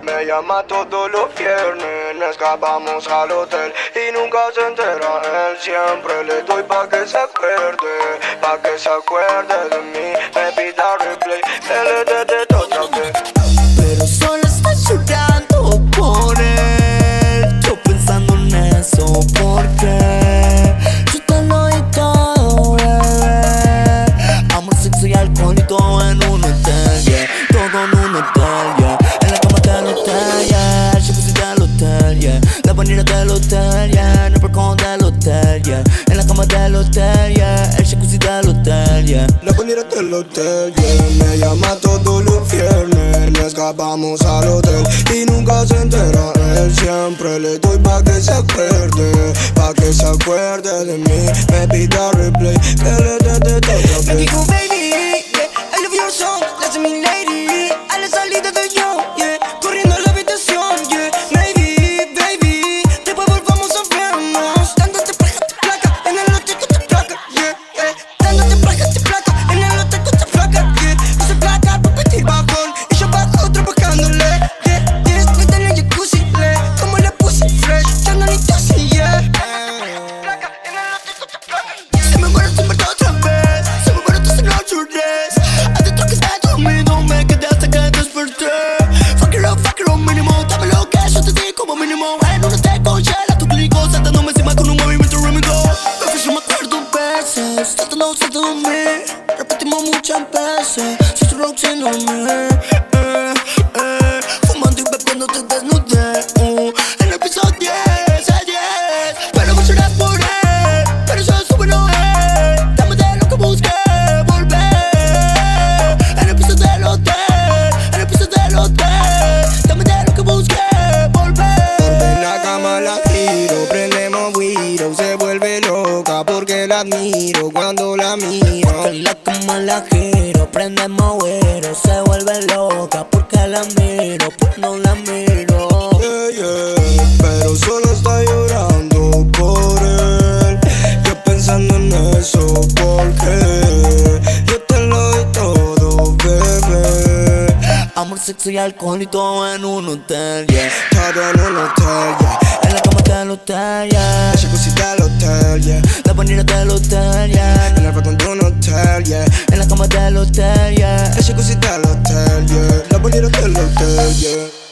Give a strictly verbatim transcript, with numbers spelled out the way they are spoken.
Me llama todos los viernes, escapamos al hotel y nunca se entera él. Siempre le doy pa' que se acuerde, pa' que se acuerde de mí. Me pida replay, que le dé de otra vez. Pero solo estoy llorando por él, yo pensando en eso, porque yo te lo di todo, bebé. Amor, sexo y alcohol y todo en un hotel, yeah. Todo en un hotel, yeah. En la cama del hotel, yeah. El jacuzzi del hotel, yeah. La bañera del hotel, yeah. En el balcón del hotel, yeah. En la cama del hotel, yeah. El jacuzzi del hotel, yeah. La bañera del hotel, yeah. Me llama todos los viernes, nos escapamos al hotel y nunca se entera él. Siempre le doy pa' que se acuerde, pa' que se acuerde de mí. Me pida replay, que le dé de otra vez. Me dijo baby, yeah, I love your song, that's mi lady. A la salida de yo, yeah, corriendo a la habitación, yeah. Maybe, baby, después volvamos a vernos. Dándote placa, te placa, en el hotel con tu placa, yeah, yeah. Dándote placa, te placa, en el hotel con tu placa, yeah. Puse placa pa' pedir bajón y yo bajo trabajándole, yeah, yeah. Estoy en el jacuzzi, le, como la pussy fresh, ya no ni tosi, yeah. Placa, en el hotel con tu placa, yeah. Se me muere, se me otra vez, se me muere tus noches. Adentro que está dormido, me quedé hasta que desperté. Fuck it up, fuck it up, mínimo, dame lo que yo te di como mínimo. En una te congela tu clico, saltándome encima con un movimiento rítmico. Baby, yo me acuerdo veces, tratando de dormir. Repetimos muchas veces, si tu rock sin dormir, eh, eh. Fumando y bebiendo te desnudé, uh. En el piso diez a diez, pero vos lloras por él, pero eso es bueno, eh. Dame de lo que busqué, volver. En el piso del hotel, en el piso del hotel, dame de lo que busqué, volver. En la cama la giro, prendemos guiro. Se vuelve loca porque la admiro cuando la miro. En la cama la giro, prendemos güero. Se vuelve loca porque la miro, pues no la miro. Yeah, yeah. Pero solo está llorando por él. Yo pensando en eso, porque yo te lo doy todo, bebé. Amor, sexo y alcohol y todo en un hotel, yeah. Todo en un hotel, yeah. En la cama del hotel, yeah. El jacuzzi del hotel, yeah. La bañera del hotel, yeah. En el balcón de un hotel, yeah. En la cama del hotel, yeah. El jacuzzi del hotel, yeah. La bañera del hotel, yeah.